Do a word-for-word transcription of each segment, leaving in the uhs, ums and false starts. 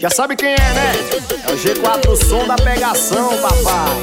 Já sabe quem é, né? É o G quatro, o som da pegação, papai.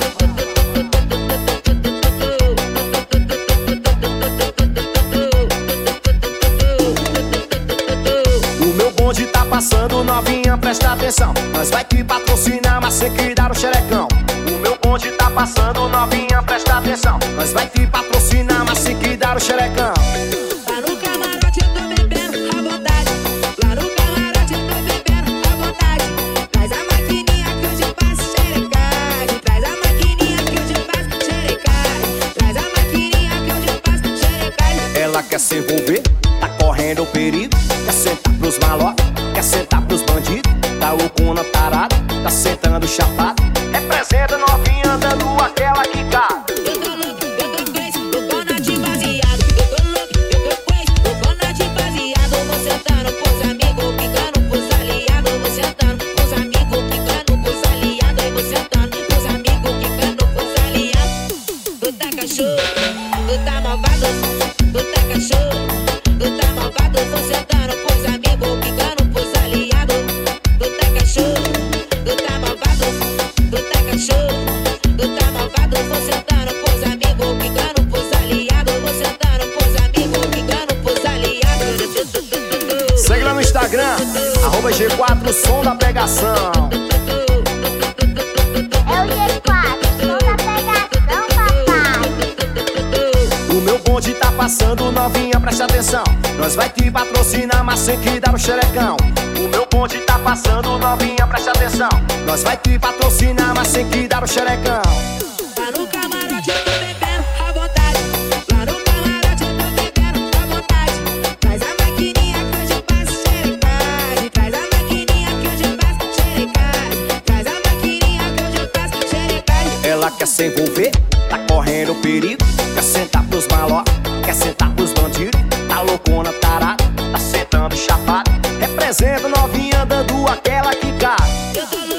O meu bonde tá passando, novinha, presta atenção. Nós vai te patrocinar, mas sem que dar o xerecão. O meu bonde tá passando, novinha, presta atenção. Nós vai te patrocinar, mas sem que dar o xerecão. Lá no camarote eu tô bebendo à vontade. Lá no camarote eu tô bebendo à vontade. Traz a maquininha que hoje eu faço xerecagem. Traz a maquininha que hoje eu faço xerecagem. Traz a maquininha que hoje eu faço xerecagem. Ela quer se envolver, tá correndo perigo. Quer sentar pros malocos, quer sentar pros bandidos. Tá loucona tarada, tá sentando chapado. Representa novinha dando aquela quicada. Eu tô louco, eu tô crazy, tô bonate baseado. Eu tô louco, eu tô crazy, tô bonate baseado. Vou sentando pros amigos, quicando pros aliados. Vou sentando pros amigos, quicando pros aliados. Vou sentando pros amigos, quicando pros aliados. Tu tá cachorro, tu tá malvado. Tu tá cachorro, tu tá malvado. Vou sentando pros amigos, quicando pros aliados. Tu tá cachorro, tu tá malvado. Tu tá cachorro, tu tá malvado. Vou sentando pros amigos, quicando pros aliados. Vou sentando pros amigos, quicando pros aliados. Segue lá no Instagram, arroba G quatro, o som da pegação. É o G quatro, som da pegação, papai. O meu bonde tá passando, novinha, presta atenção. Nós vai te patrocinar, mas sem que dar o xerecão. O meu bonde tá passando, novinha, presta atenção. Nós vai te patrocinar, mas sem que dar o xerecão. Lá no camarote eu tô bebendo à vontade. Lá no camarote eu tô bebendo à vontade. Traz a maquininha que hoje eu faço xerecagem. Traz a maquininha que hoje eu faço xerecagem. Traz a maquininha que hoje eu faço xerecagem. Ela quer se envolver, tá correndo perigo. Quer sentar pros malocos, quer sentar pros bandidos. Tá loucona tarada, tá sentando chapado. Representa novinha dando aquela quicada. Eu tô